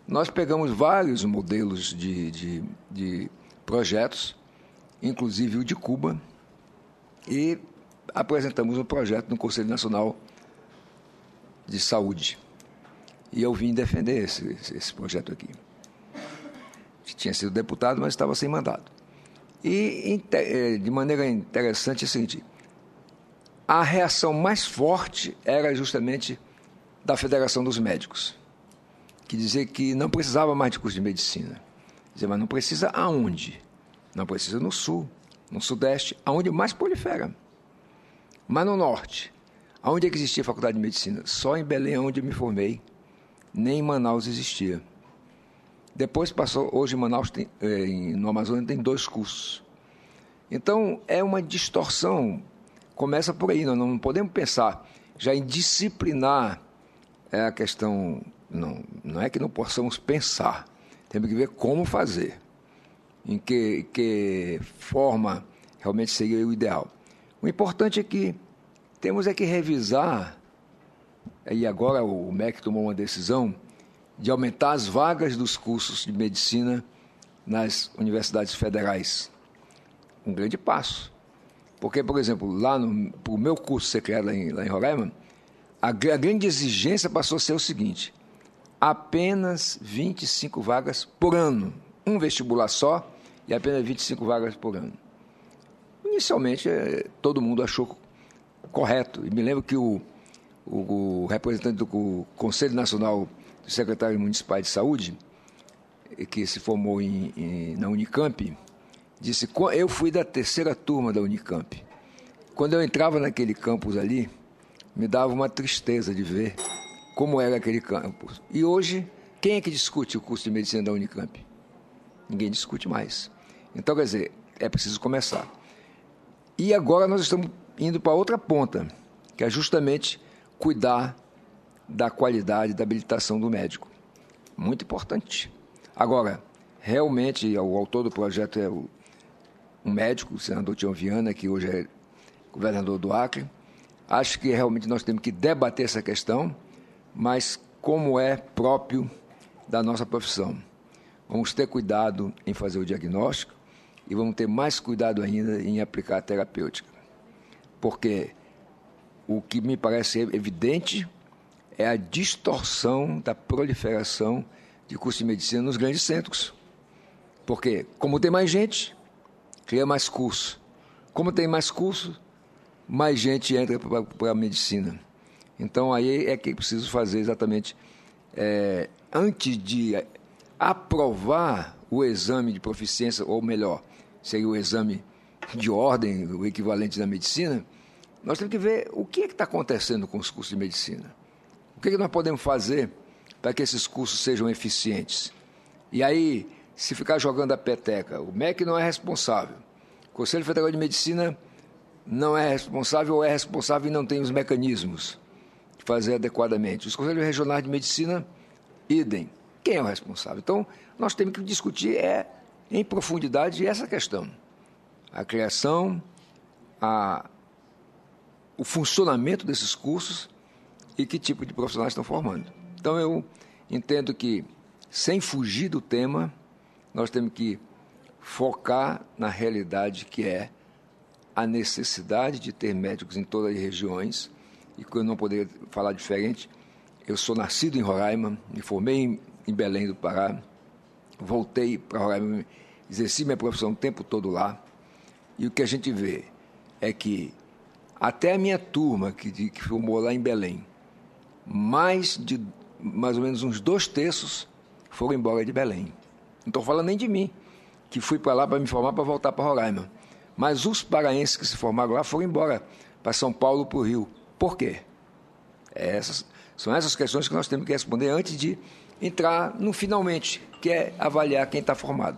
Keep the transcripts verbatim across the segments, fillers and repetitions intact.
nós pegamos vários modelos de, de, de projetos, inclusive o de Cuba, e apresentamos um projeto no Conselho Nacional de Saúde. E eu vim defender esse, esse projeto aqui. Tinha sido deputado, mas estava sem mandato. E, de maneira interessante, é o seguinte: a reação mais forte era justamente da Federação dos Médicos, que dizia que não precisava mais de curso de medicina. Dizia, mas não precisa aonde? Não precisa no sul, no sudeste, aonde mais prolifera. Mas no norte, aonde é que existia a faculdade de medicina? Só em Belém, onde eu me formei. Nem em Manaus existia. Depois passou, hoje em Manaus, tem, no Amazonas, tem dois cursos. Então, é uma distorção, começa por aí, nós não podemos pensar já em disciplinar é a questão, não, não é que não possamos pensar, temos que ver como fazer, em que, que forma realmente seria o ideal. O importante é que temos é que revisar, e agora o M E C tomou uma decisão de aumentar as vagas dos cursos de medicina nas universidades federais. Um grande passo. Porque, por exemplo, lá no pro meu curso ser criado lá em, lá em Roraima, a, a grande exigência passou a ser o seguinte: apenas vinte e cinco vagas por ano. Um vestibular só e apenas vinte e cinco vagas por ano. Inicialmente, todo mundo achou correto. E me lembro que o, o, o representante do Conselho Nacional dos Secretários Municipais de Saúde, que se formou em, em, na Unicamp, disse, eu fui da terceira turma da Unicamp. Quando eu entrava naquele campus ali, me dava uma tristeza de ver como era aquele campus. E hoje, quem é que discute o curso de medicina da Unicamp? Ninguém discute mais. Então, quer dizer, é preciso começar. E agora nós estamos indo para outra ponta, que é justamente cuidar da qualidade da habilitação do médico. Muito importante. Agora, realmente, o autor do projeto é o, um médico, o senador Tião Viana, que hoje é governador do Acre. Acho que realmente nós temos que debater essa questão, mas como é próprio da nossa profissão. Vamos ter cuidado em fazer o diagnóstico e vamos ter mais cuidado ainda em aplicar a terapêutica. Porque o que me parece evidente é a distorção da proliferação de curso de medicina nos grandes centros. Porque, como tem mais gente, cria mais curso. Como tem mais curso, mais gente entra para a medicina. Então, aí é que é preciso fazer exatamente, é, antes de aprovar o exame de proficiência, ou melhor, seria o exame de ordem, o equivalente da medicina, nós temos que ver o que é que está acontecendo com os cursos de medicina. O que é que nós podemos fazer para que esses cursos sejam eficientes? E aí, se ficar jogando a peteca, o M E C não é responsável, o Conselho Federal de Medicina não é responsável ou é responsável e não tem os mecanismos de fazer adequadamente. Os Conselhos Regionais de Medicina, idem. Quem é o responsável? Então, nós temos que discutir é, em profundidade essa questão. A criação, a, o funcionamento desses cursos e que tipo de profissionais estão formando. Então, eu entendo que, sem fugir do tema, nós temos que focar na realidade que é a necessidade de ter médicos em todas as regiões, e que eu não poderia falar diferente. Eu sou nascido em Roraima, me formei em, em Belém do Pará, voltei para Roraima, exerci minha profissão o tempo todo lá, e o que a gente vê é que até a minha turma, que, que formou lá em Belém, mais de mais ou menos uns dois terços foram embora de Belém. Não estou falando nem de mim, que fui para lá para me formar para voltar para Roraima. Mas os paraenses que se formaram lá foram embora para São Paulo, para o Rio. Por quê? Essas, são essas questões que nós temos que responder antes de entrar no finalmente, que é avaliar quem está formado.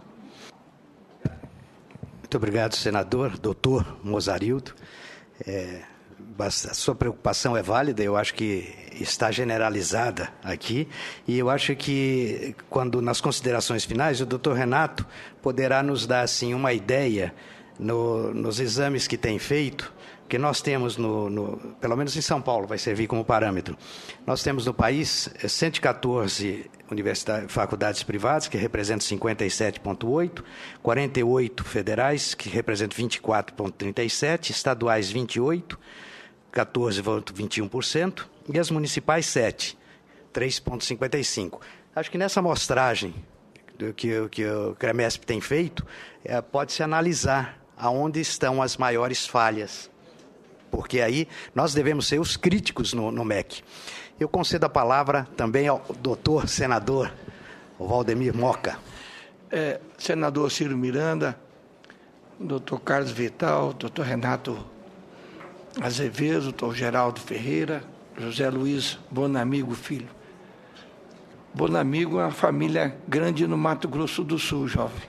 Muito obrigado, senador, doutor Mozarildo. É, a sua preocupação é válida, eu acho que está generalizada aqui, e eu acho que, quando nas considerações finais, o doutor Renato poderá nos dar assim, uma ideia no, nos exames que tem feito, que nós temos, no, no, pelo menos em São Paulo, vai servir como parâmetro, nós temos no país cento e quatorze universidades, faculdades privadas, que representam cinquenta e sete vírgula oito por cento, quarenta e oito federais, que representam vinte e quatro vírgula trinta e sete por cento, estaduais vinte e oito, quatorze vírgula vinte e um por cento, e as municipais sete, três vírgula cinquenta e cinco por cento. Acho que nessa amostragem que, que o CREMESP tem feito, é, pode-se analisar aonde estão as maiores falhas, porque aí nós devemos ser os críticos no, no M E C. Eu concedo a palavra também ao doutor senador Valdemir Moca. É, senador Ciro Miranda, doutor Carlos Vital, doutor Renato Azevedo, doutor Geraldo Ferreira, José Luiz Bonamigo Filho. Bonamigo é uma família grande no Mato Grosso do Sul, jovem.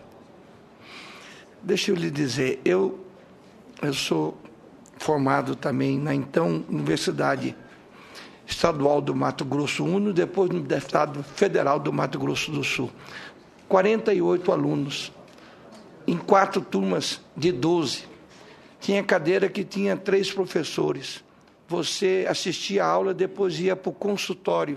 Deixa eu lhe dizer, eu, eu sou formado também na então Universidade Estadual do Mato Grosso Uno, depois no Estado Federal do Mato Grosso do Sul. quarenta e oito alunos, em quatro turmas de doze. Tinha cadeira que tinha três professores. Você assistia a aula, depois ia para o consultório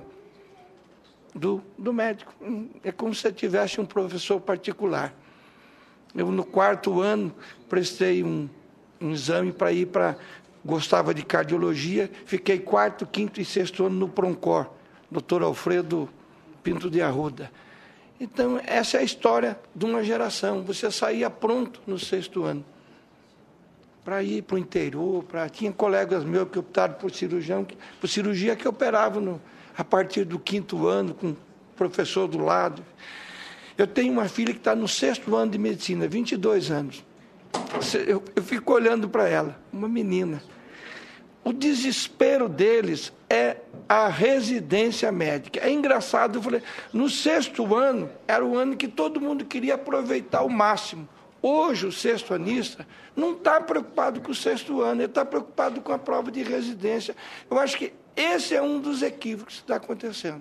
do, do médico. É como se você tivesse um professor particular. Eu, no quarto ano, prestei um, um exame para ir para... Gostava de cardiologia, fiquei quarto, quinto e sexto ano no Proncor, doutor Alfredo Pinto de Arruda. Então, essa é a história de uma geração. Você saía pronto no sexto ano para ir para o interior. Pra... Tinha colegas meus que optaram por cirurgião, por cirurgia que operavam no, a partir do quinto ano, com o professor do lado. Eu tenho uma filha que está no sexto ano de medicina, vinte e dois anos. Eu, eu fico olhando para ela, uma menina. O desespero deles é a residência médica. É engraçado, eu falei, no sexto ano, era o ano que todo mundo queria aproveitar ao máximo. Hoje, o sexto-anista não está preocupado com o sexto ano, ele está preocupado com a prova de residência. Eu acho que esse é um dos equívocos que está acontecendo.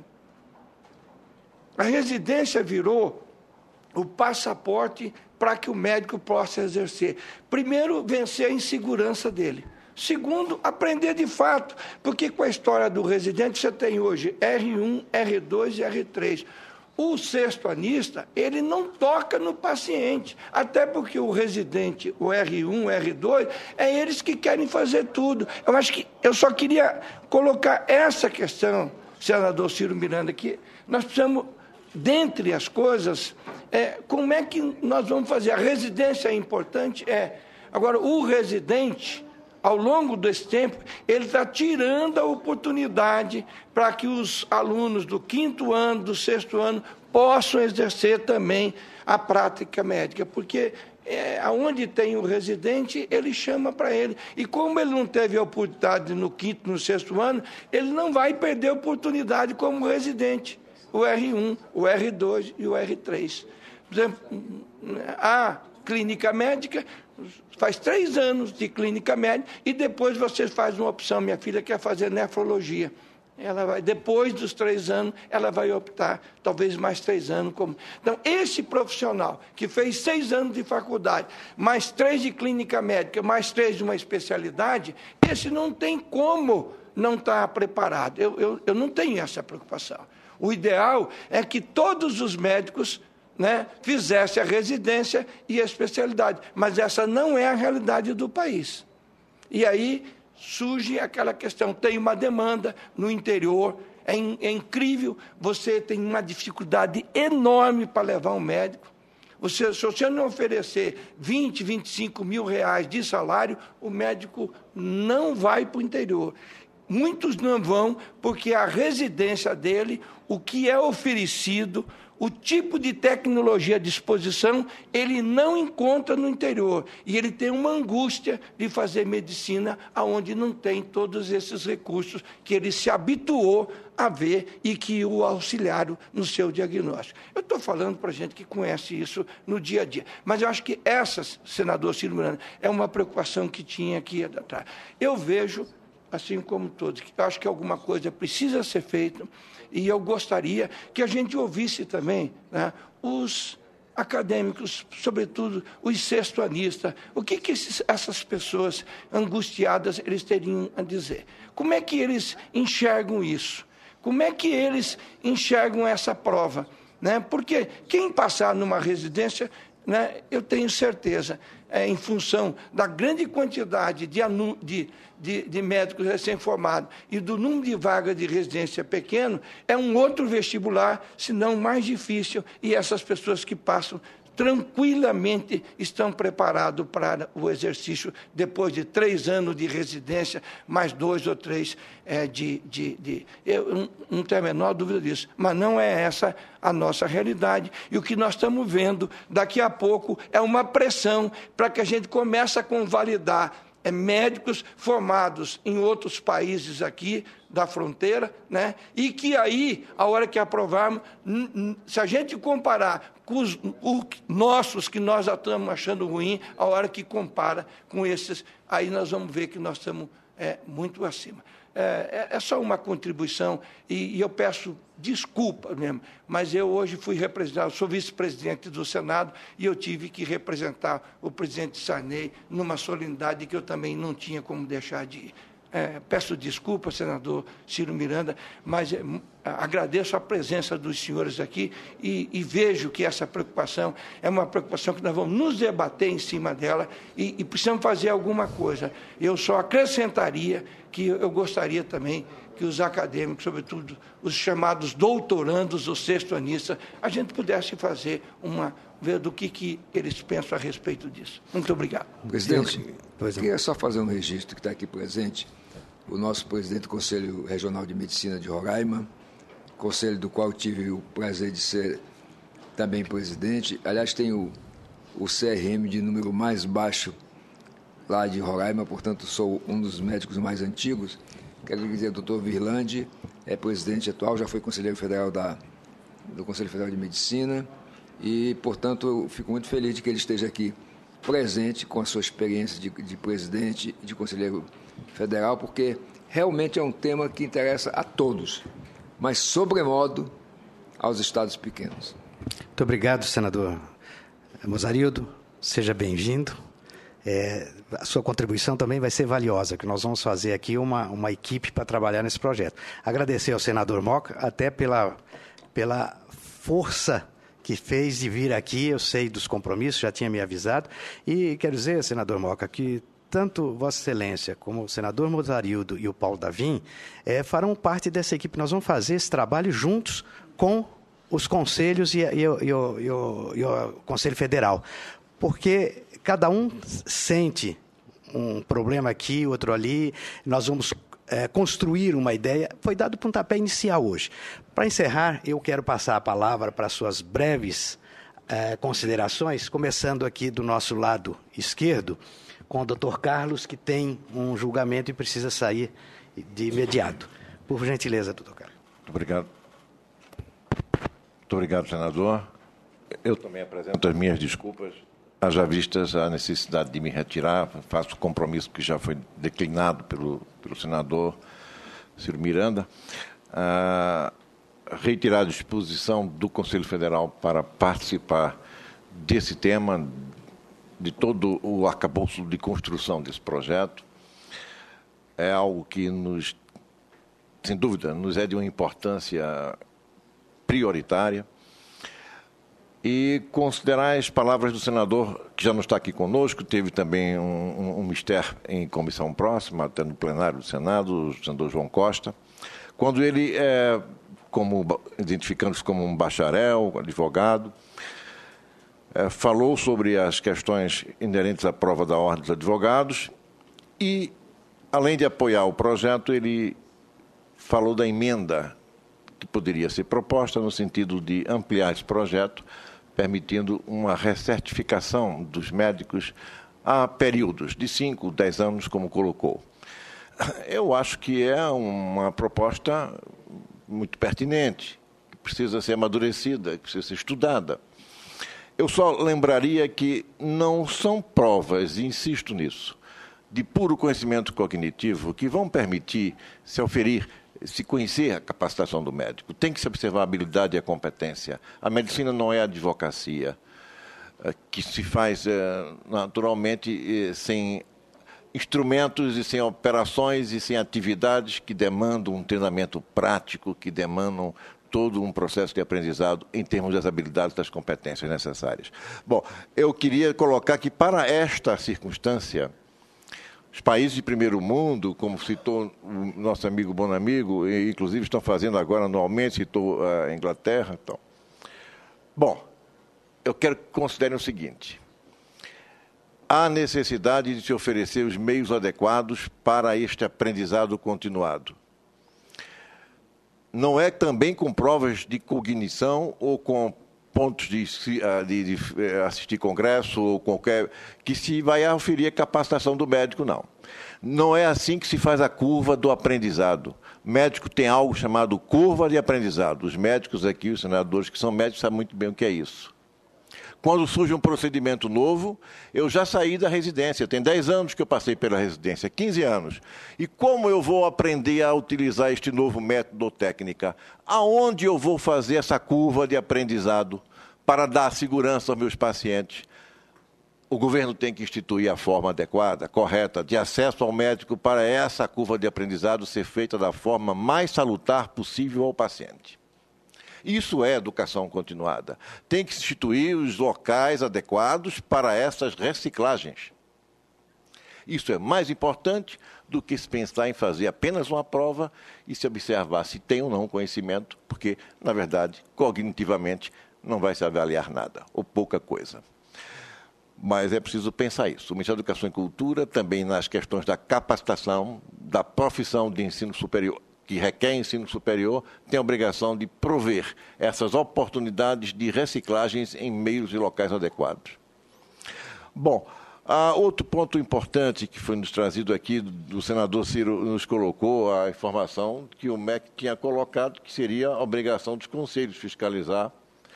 A residência virou o passaporte para que o médico possa exercer. Primeiro, vencer a insegurança dele. Segundo, aprender de fato, porque com a história do residente você tem hoje R um, R dois e R três. O sexto-anista, ele não toca no paciente, até porque o residente, o R um, R dois, é eles que querem fazer tudo. Eu acho que eu só queria colocar essa questão, senador Ciro Miranda, que nós precisamos, dentre as coisas, é, como é que nós vamos fazer? A residência é importante? É. Agora, o residente, ao longo desse tempo, ele está tirando a oportunidade para que os alunos do quinto ano, do sexto ano, possam exercer também a prática médica, porque é, onde tem o residente, ele chama para ele. E como ele não teve a oportunidade no quinto, no sexto ano, ele não vai perder a oportunidade como residente. O R um, o R dois e o R três. Por exemplo, a clínica médica faz três anos de clínica médica e depois você faz uma opção. Minha filha quer fazer nefrologia. Ela vai, depois dos três anos, ela vai optar, talvez mais três anos. Como... Então, esse profissional que fez seis anos de faculdade, mais três de clínica médica, mais três de uma especialidade, esse não tem como não estar preparado. Eu, eu, eu não tenho essa preocupação. O ideal é que todos os médicos, né, fizessem a residência e a especialidade, mas essa não é a realidade do país. E aí surge aquela questão, tem uma demanda no interior, é, in, é incrível, você tem uma dificuldade enorme para levar um médico. Você, se você não oferecer vinte, vinte e cinco mil reais de salário, o médico não vai para o interior. Muitos não vão porque a residência dele, o que é oferecido, o tipo de tecnologia à disposição, ele não encontra no interior. E ele tem uma angústia de fazer medicina onde não tem todos esses recursos que ele se habituou a ver e que o auxiliaram no seu diagnóstico. Eu estou falando para gente que conhece isso no dia a dia. Mas eu acho que essa, senador Ciro Miranda, é uma preocupação que tinha aqui atrás. Eu vejo, assim como todos, que eu acho que alguma coisa precisa ser feita. E eu gostaria que a gente ouvisse também, né, os acadêmicos, sobretudo os sextoanistas, o que, que esses, essas pessoas angustiadas eles teriam a dizer? Como é que eles enxergam isso? Como é que eles enxergam essa prova? Né? Porque quem passar numa residência, né, eu tenho certeza, é, em função da grande quantidade de, anu, de, de, de médicos recém-formados e do número de vagas de residência pequeno, é um outro vestibular, se não mais difícil, e essas pessoas que passam tranquilamente estão preparados para o exercício depois de três anos de residência, mais dois ou três é, de... de, de eu não, não tenho a menor dúvida disso, mas não é essa a nossa realidade. E o que nós estamos vendo daqui a pouco é uma pressão para que a gente comece a convalidar é, médicos formados em outros países aqui da fronteira, né? E que aí, a hora que aprovarmos, se a gente comparar com os, os nossos, que nós já estamos achando ruim, a hora que compara com esses, aí nós vamos ver que nós estamos é, muito acima. É, é só uma contribuição, e, e eu peço desculpa mesmo, mas eu hoje fui representar, sou vice-presidente do Senado, e eu tive que representar o presidente Sarney numa solenidade que eu também não tinha como deixar de ir. É, peço desculpa, senador Ciro Miranda, mas é, agradeço a presença dos senhores aqui e, e vejo que essa preocupação é uma preocupação que nós vamos nos debater em cima dela e, e precisamos fazer alguma coisa. Eu só acrescentaria que eu gostaria também que os acadêmicos, sobretudo os chamados doutorandos ou sextoanistas, a gente pudesse fazer uma... ver do que, que eles pensam a respeito disso. Muito obrigado. Presidente, eu queria só fazer um registro que está aqui presente, o nosso presidente do Conselho Regional de Medicina de Roraima, conselho do qual tive o prazer de ser também presidente. Aliás, tem o, o C R M de número mais baixo lá de Roraima, portanto, sou um dos médicos mais antigos. Quero dizer, o doutor Virlande é presidente atual, já foi conselheiro federal da, do Conselho Federal de Medicina, e, portanto, eu fico muito feliz de que ele esteja aqui presente com a sua experiência de, de presidente e de conselheiro federal, porque realmente é um tema que interessa a todos, mas, sobremodo, aos estados pequenos. Muito obrigado, senador Mozarildo. Seja bem-vindo. É, a sua contribuição também vai ser valiosa, que nós vamos fazer aqui uma, uma equipe para trabalhar nesse projeto. Agradecer ao senador Moca, até pela, pela força que fez de vir aqui, eu sei dos compromissos, já tinha me avisado, e quero dizer, senador Moca, que tanto Vossa Excelência como o senador Mozarildo e o Paulo Davim é, farão parte dessa equipe. Nós vamos fazer esse trabalho juntos com os conselhos e, e, e, e, e, e o Conselho Federal, porque cada um sente um problema aqui, outro ali, nós vamos é, construir uma ideia. Foi dado pontapé inicial hoje. Para encerrar, eu quero passar a palavra para suas breves é, considerações, começando aqui do nosso lado esquerdo, com o doutor Carlos, que tem um julgamento e precisa sair de imediato. Por gentileza, doutor Carlos. Muito obrigado. Muito obrigado, senador. Eu também apresento as minhas desculpas, haja vistas a necessidade de me retirar, faço o compromisso que já foi declinado pelo, pelo senador Ciro Miranda, a retirar a disposição do Conselho Federal para participar desse tema, de todo o arcabouço de construção desse projeto. É algo que, nos, sem dúvida, nos é de uma importância prioritária. E considerar as palavras do senador, que já não está aqui conosco, teve também um, um, um mistério em comissão próxima, até no plenário do Senado, o senador João Costa, quando ele, é, como, identificando-se como um bacharel, advogado, é, falou sobre as questões inerentes à prova da Ordem dos Advogados e, além de apoiar o projeto, ele falou da emenda que poderia ser proposta no sentido de ampliar esse projeto, permitindo uma recertificação dos médicos a períodos de cinco, dez anos, como colocou. Eu acho que é uma proposta muito pertinente, que precisa ser amadurecida, que precisa ser estudada. Eu só lembraria que não são provas, e insisto nisso, de puro conhecimento cognitivo que vão permitir se oferir, se conhecer a capacitação do médico. Tem que se observar a habilidade e a competência. A medicina não é advocacia. que se faz naturalmente sem instrumentos e sem operações e sem atividades que demandam um treinamento prático, que demandam todo um processo de aprendizado em termos das habilidades, das competências necessárias. Bom, eu queria colocar que para esta circunstância, os países de primeiro mundo, como citou o nosso amigo bom amigo, e inclusive estão fazendo agora anualmente, citou a Inglaterra. Então. Bom, eu quero que considerem o seguinte: há necessidade de se oferecer os meios adequados para este aprendizado continuado. Não é também com provas de cognição ou com pontos de, de, de assistir congresso ou qualquer que se vai aferir a capacitação do médico, não. Não é assim que se faz a curva do aprendizado. O médico tem algo chamado curva de aprendizado. Os médicos aqui, os senadores que são médicos, sabem muito bem o que é isso. Quando surge um procedimento novo, eu já saí da residência. Tem dez anos que eu passei pela residência, quinze anos. E como eu vou aprender a utilizar este novo método ou técnica? Aonde eu vou fazer essa curva de aprendizado para dar segurança aos meus pacientes? O governo tem que instituir a forma adequada, correta, de acesso ao médico para essa curva de aprendizado ser feita da forma mais salutar possível ao paciente. Isso é educação continuada. Tem que se instituir os locais adequados para essas reciclagens. Isso é mais importante do que se pensar em fazer apenas uma prova e se observar se tem ou não conhecimento, porque, na verdade, cognitivamente, não vai se avaliar nada, ou pouca coisa. Mas é preciso pensar isso. O Ministério da Educação e Cultura, também nas questões da capacitação, da profissão de ensino superior, que requer ensino superior, tem a obrigação de prover essas oportunidades de reciclagens em meios e locais adequados. Bom, há outro ponto importante que foi nos trazido aqui, do senador Ciro nos colocou a informação que o M E C tinha colocado, que seria a obrigação dos conselhos fiscalizar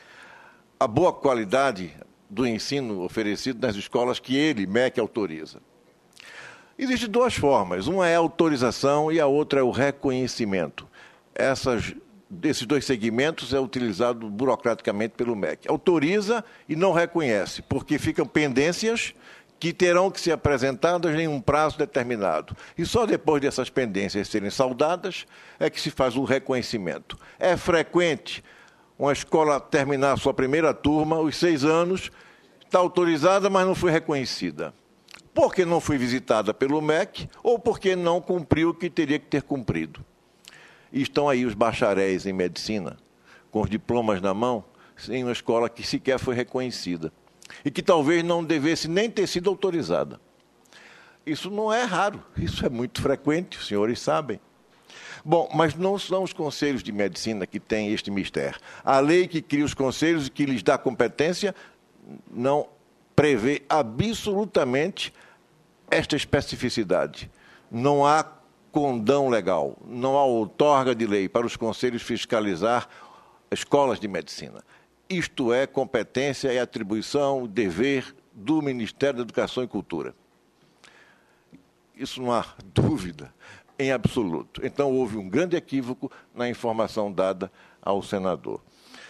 a boa qualidade do ensino oferecido nas escolas que ele, M E C, autoriza. Existem duas formas, uma é a autorização e a outra é o reconhecimento. Essas, desses dois segmentos é utilizado burocraticamente pelo M E C. Autoriza e não reconhece, porque ficam pendências que terão que ser apresentadas em um prazo determinado. E só depois dessas pendências serem saldadas é que se faz o reconhecimento. É frequente uma escola terminar a sua primeira turma, os seis anos, está autorizada, mas não foi reconhecida. Porque não foi visitada pelo M E C ou porque não cumpriu o que teria que ter cumprido. E estão aí os bacharéis em medicina, com os diplomas na mão, em uma escola que sequer foi reconhecida e que talvez não devesse nem ter sido autorizada. Isso não é raro, isso é muito frequente, os senhores sabem. Bom, mas não são os conselhos de medicina que têm este mistério. A lei que cria os conselhos e que lhes dá competência não prevê absolutamente esta especificidade. Não há condão legal, não há outorga de lei para os conselhos fiscalizar escolas de medicina. Isto é competência e atribuição, dever do Ministério da Educação e Cultura. Isso não há dúvida, em absoluto. Então, houve um grande equívoco na informação dada ao senador.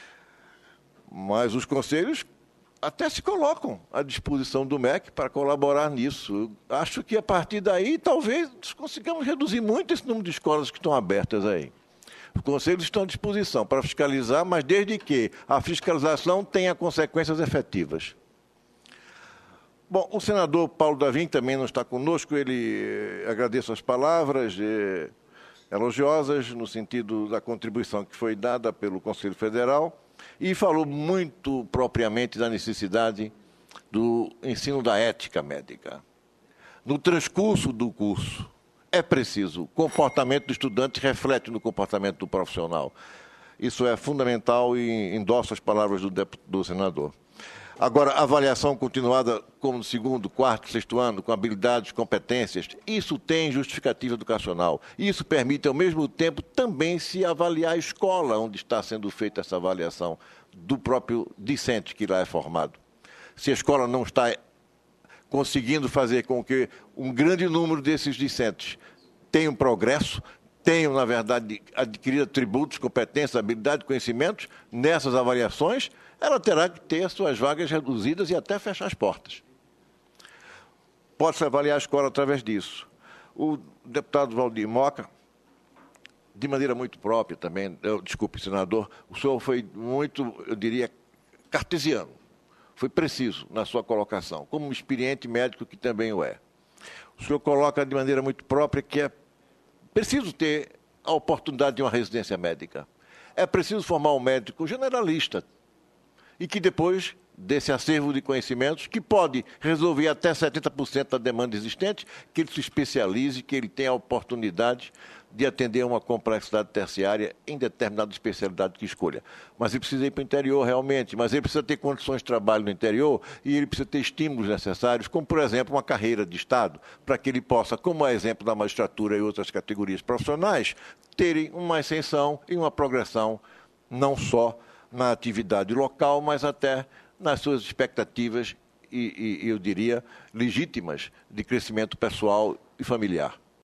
Mas os conselhos até se colocam à disposição do M E C para colaborar nisso. Eu acho que, a partir daí, talvez consigamos reduzir muito esse número de escolas que estão abertas aí. Os conselhos estão à disposição para fiscalizar, mas desde que a fiscalização tenha consequências efetivas. Bom, o senador Paulo Davim também não está conosco, ele agradeço as palavras eh, elogiosas no sentido da contribuição que foi dada pelo Conselho Federal e falou muito propriamente da necessidade do ensino da ética médica. No transcurso do curso, é preciso, o comportamento do estudante reflete no comportamento do profissional. Isso é fundamental e endosso as palavras do, do senador. Agora, avaliação continuada como no segundo, quarto, sexto ano, com habilidades, competências, isso tem justificativa educacional. Isso permite, ao mesmo tempo, também se avaliar a escola onde está sendo feita essa avaliação do próprio discente que lá é formado. Se a escola não está conseguindo fazer com que um grande número desses discentes tenham progresso, tenham, na verdade, adquirido atributos, competências, habilidades, conhecimentos nessas avaliações, ela terá que ter suas vagas reduzidas e até fechar as portas. Pode-se avaliar a escola através disso. O deputado Valdir Moca, de maneira muito própria também, eu, desculpe, senador, o senhor foi muito, eu diria, cartesiano. Foi preciso na sua colocação, como um experiente médico que também o é. O senhor coloca de maneira muito própria que é preciso ter a oportunidade de uma residência médica. É preciso formar um médico generalista e que depois desse acervo de conhecimentos, que pode resolver até setenta por cento da demanda existente, que ele se especialize, que ele tenha a oportunidade de atender uma complexidade terciária em determinada especialidade que escolha. Mas ele precisa ir para o interior realmente, mas ele precisa ter condições de trabalho no interior e ele precisa ter estímulos necessários, como, por exemplo, uma carreira de Estado, para que ele possa, como é exemplo da magistratura e outras categorias profissionais, terem uma ascensão e uma progressão não só na atividade local, mas até nas suas expectativas e, e, eu diria, legítimas de crescimento pessoal e familiar.